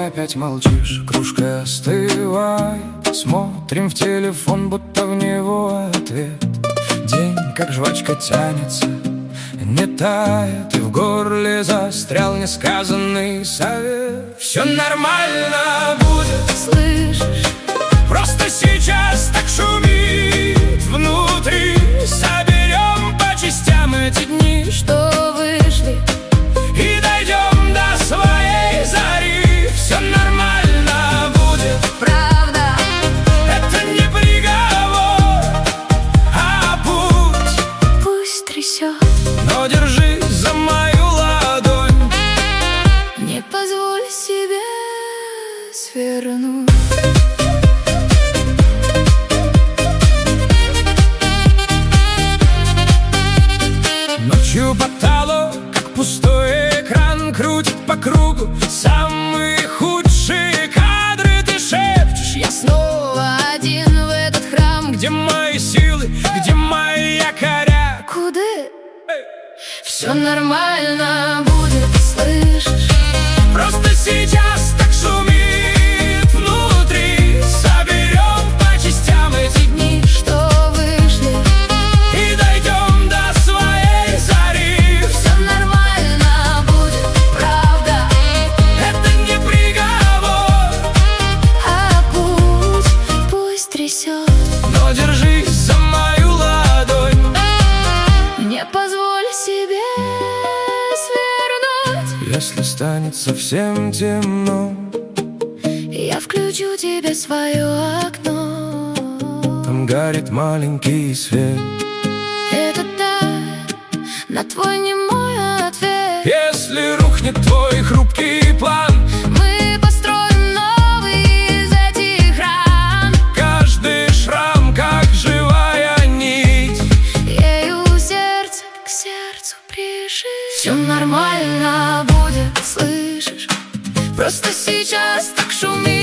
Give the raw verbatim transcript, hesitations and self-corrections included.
опять молчишь, кружка остывает. Смотрим в телефон, будто в него ответ. День, как жвачка, тянется, не тает, и в горле застрял несказанный совет. Все нормально будет, слышишь? просто сейчас так шумит внутри. Соберем по частям эти дни, Что вышли, и дойдем до своей зари. Все нормально будет, правда, это не приговор, а путь. пусть трясет. Но держись за мою ладонь, Не позволь себе свернуть. ночью потолок, как пустой экран, крутит по кругу самые худшие кадры. Ты шепчешь: я Снова один в этот храм, где мои силы, где мои якоря? куда Эй! все нормально будет, слышишь? Просто сейчас так шумит внутри. Соберем по частям эти дни, Что вышли, и дойдем до своей зари. все нормально будет, правда, Это не приговор, а путь пусть трясет. но держись за мою ладонь. Не позволь себе свернуть. Если станет совсем темно, Я включу тебе свое окно. там горит маленький свет. Это да, на твой немой ответ. Если рухнет твой хрупкий план, Мы построим новый из этих ран. каждый шрам, как живая нить. Ею сердце к сердцу прижи. Все нормально будет, слышишь? Просто сейчас так шумит